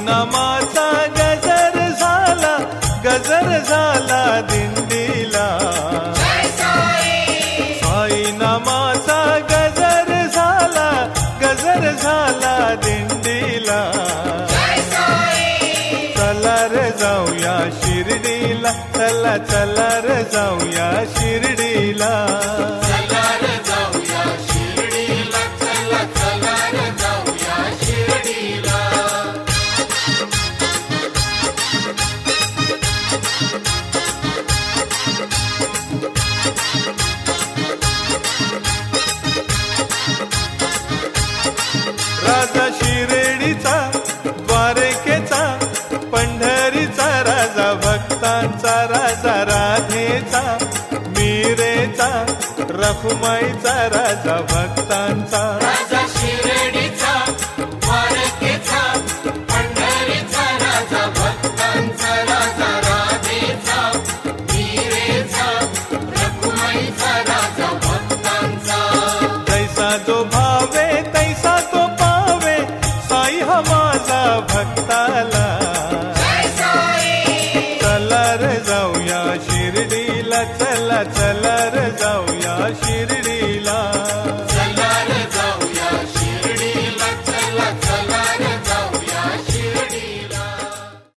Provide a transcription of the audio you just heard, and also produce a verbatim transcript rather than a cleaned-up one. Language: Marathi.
नामाचा गजर झाला, गजर झाला दिंडीला. साई नामाचा गजर झाला, गजर झाला दिंडीला. चला रे जाऊया शिर्डीला, चला चला रे जाऊया शिर्डीला. राजा शिर्डीचा, द्वारकेचा, पंढरीचा राजा, भक्तांचा राजा, राधेचा, मीरेचा, रखुमाईचा राजा, भक्तांचा. राजा शिर्डीचा, द्वारकेचा, पंढरीचा राजा, भक्तांचा राजा, राधेचा, मीरेचा, रखुमाईचा राजा, भक्तांचा. तैसा जो भावे तैसा तो